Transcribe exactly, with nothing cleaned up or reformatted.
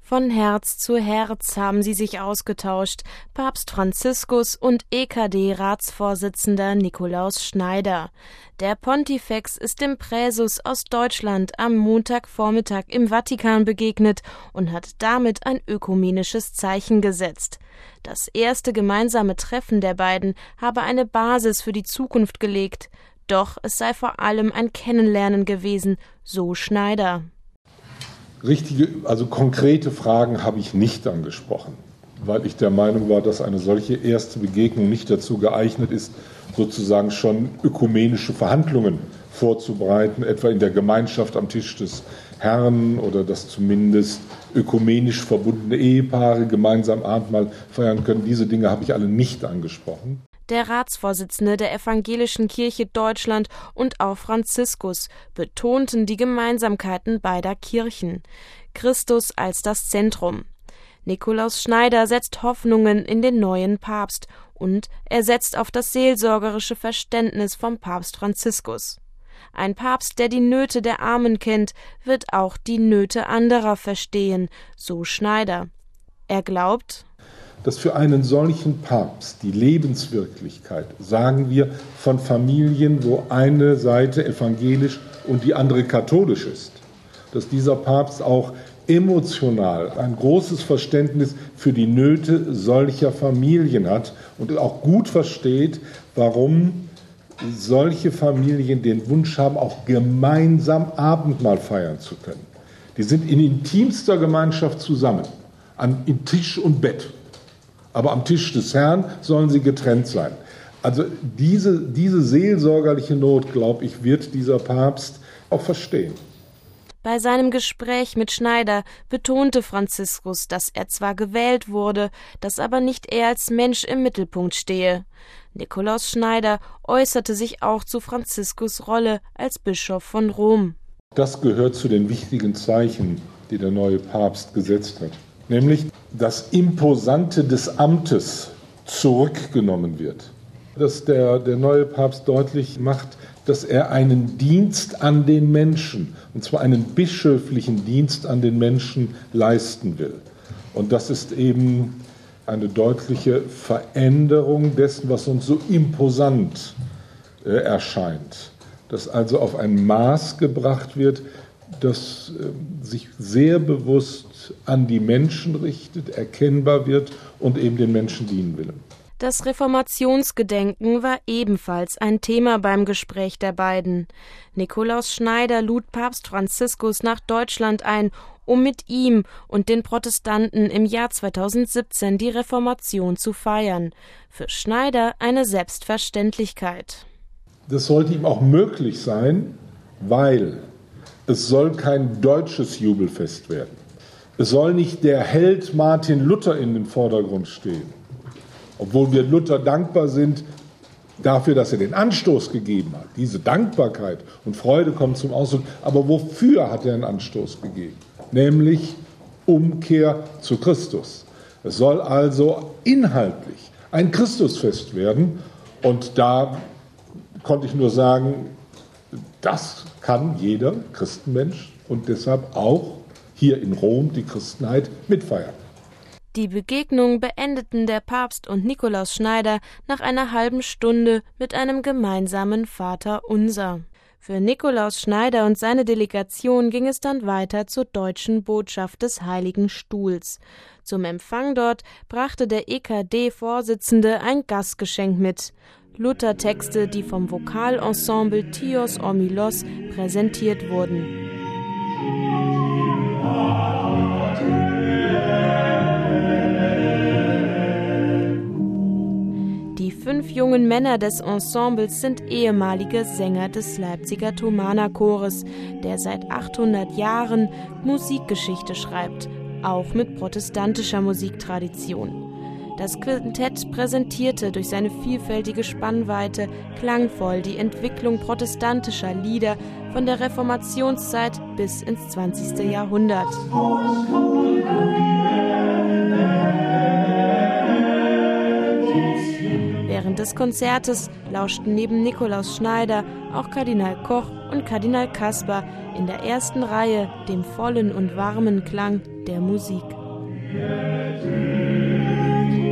Von Herz zu Herz haben sie sich ausgetauscht, Papst Franziskus und E K D-Ratsvorsitzender Nikolaus Schneider. Der Pontifex ist dem Präsus aus Deutschland am Montagvormittag im Vatikan begegnet und hat damit ein ökumenisches Zeichen gesetzt. Das erste gemeinsame Treffen der beiden habe eine Basis für die Zukunft gelegt. Doch es sei vor allem ein Kennenlernen gewesen, so Schneider. Richtige, also konkrete Fragen habe ich nicht angesprochen, weil ich der Meinung war, dass eine solche erste Begegnung nicht dazu geeignet ist, sozusagen schon ökumenische Verhandlungen vorzubereiten, etwa in der Gemeinschaft am Tisch des Herrn oder dass zumindest ökumenisch verbundene Ehepaare gemeinsam Abendmahl feiern können. Diese Dinge habe ich alle nicht angesprochen. Der Ratsvorsitzende der Evangelischen Kirche Deutschland und auch Franziskus betonten die Gemeinsamkeiten beider Kirchen. Christus als das Zentrum. Nikolaus Schneider setzt Hoffnungen in den neuen Papst und er setzt auf das seelsorgerische Verständnis vom Papst Franziskus. Ein Papst, der die Nöte der Armen kennt, wird auch die Nöte anderer verstehen, so Schneider. Er glaubt, dass für einen solchen Papst die Lebenswirklichkeit, sagen wir, von Familien, wo eine Seite evangelisch und die andere katholisch ist, dass dieser Papst auch emotional ein großes Verständnis für die Nöte solcher Familien hat und auch gut versteht, warum solche Familien den Wunsch haben, auch gemeinsam Abendmahl feiern zu können. Die sind in intimster Gemeinschaft zusammen, an in Tisch und Bett. Aber am Tisch des Herrn sollen sie getrennt sein. Also diese, diese seelsorgerliche Not, glaube ich, wird dieser Papst auch verstehen. Bei seinem Gespräch mit Schneider betonte Franziskus, dass er zwar gewählt wurde, dass aber nicht er als Mensch im Mittelpunkt stehe. Nikolaus Schneider äußerte sich auch zu Franziskus Rolle als Bischof von Rom. Das gehört zu den wichtigen Zeichen, die der neue Papst gesetzt hat. Nämlich, das Imposante des Amtes zurückgenommen wird. Dass der, der neue Papst deutlich macht, dass er einen Dienst an den Menschen, und zwar einen bischöflichen Dienst an den Menschen leisten will. Und das ist eben eine deutliche Veränderung dessen, was uns so imposant äh, erscheint. Dass also auf ein Maß gebracht wird, das äh, sich sehr bewusst an die Menschen richtet, erkennbar wird und eben den Menschen dienen will. Das Reformationsgedenken war ebenfalls ein Thema beim Gespräch der beiden. Nikolaus Schneider lud Papst Franziskus nach Deutschland ein, um mit ihm und den Protestanten im Jahr zweitausendsiebzehn die Reformation zu feiern. Für Schneider eine Selbstverständlichkeit. Das sollte ihm auch möglich sein, weil es soll kein deutsches Jubelfest werden. Es soll nicht der Held Martin Luther in den Vordergrund stehen. Obwohl wir Luther dankbar sind dafür, dass er den Anstoß gegeben hat. Diese Dankbarkeit und Freude kommt zum Ausdruck. Aber wofür hat er einen Anstoß gegeben? Nämlich Umkehr zu Christus. Es soll also inhaltlich ein Christusfest werden. Und da konnte ich nur sagen, das kann jeder Christenmensch und deshalb auch hier in Rom die Christenheit mitfeiern. Die Begegnung beendeten der Papst und Nikolaus Schneider nach einer halben Stunde mit einem gemeinsamen Vaterunser. Für Nikolaus Schneider und seine Delegation ging es dann weiter zur deutschen Botschaft des Heiligen Stuhls. Zum Empfang dort brachte der E K D-Vorsitzende ein Gastgeschenk mit. Luther-Texte, die vom Vokalensemble Tios Ormilos präsentiert wurden. Die fünf jungen Männer des Ensembles sind ehemalige Sänger des Leipziger Thomanerchores, der seit achthundert Jahren Musikgeschichte schreibt, auch mit protestantischer Musiktradition. Das Quintett präsentierte durch seine vielfältige Spannweite klangvoll die Entwicklung protestantischer Lieder von der Reformationszeit bis ins zwanzigste Jahrhundert. Während des Konzertes lauschten neben Nikolaus Schneider auch Kardinal Koch und Kardinal Kasper in der ersten Reihe dem vollen und warmen Klang der Musik.